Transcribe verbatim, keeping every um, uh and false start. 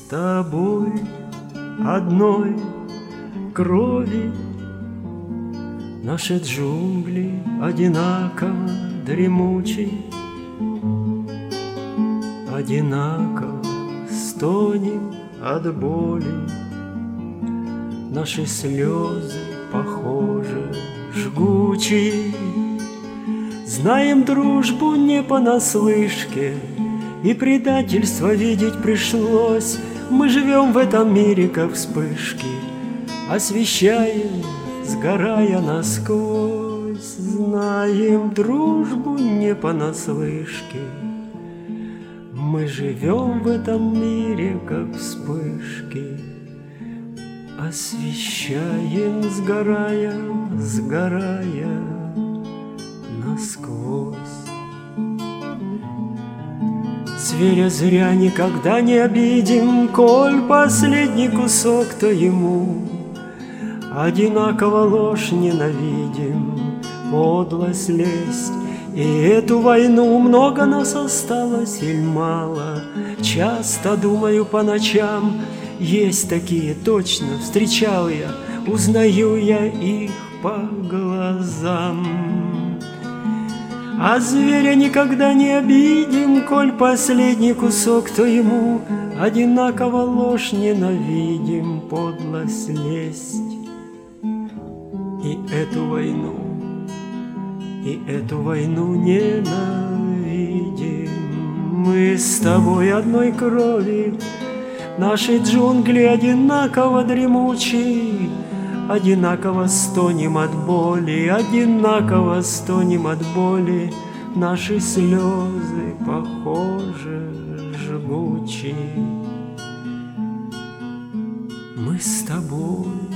тобой одной крови. Наши джунгли одинаково дремучи, одинаково стонем от боли. Наши слезы похожи, жгучие. Знаем дружбу не понаслышке, и предательство видеть пришлось. Мы живем в этом мире, как вспышки, освещаем, сгорая насквозь. Знаем дружбу не понаслышке, мы живем в этом мире, как вспышки, освещаем, сгорая, сгорая насквозь. Зверя зря никогда не обидим, коль последний кусок, то ему одинаково ложь ненавидим, подлость, лесть. И эту войну много нас осталось или мало. Часто думаю по ночам, есть такие, точно, встречал я, узнаю я их по глазам. А зверя никогда не обидим, коль последний кусок, то ему одинаково ложь ненавидим, подлость, лесть. И эту войну, и эту войну ненавидим. Мы с тобой одной крови, наши джунгли одинаково дремучи, одинаково стонем от боли, одинаково стонем от боли. Наши слезы похожи, жгучи. Мы с тобой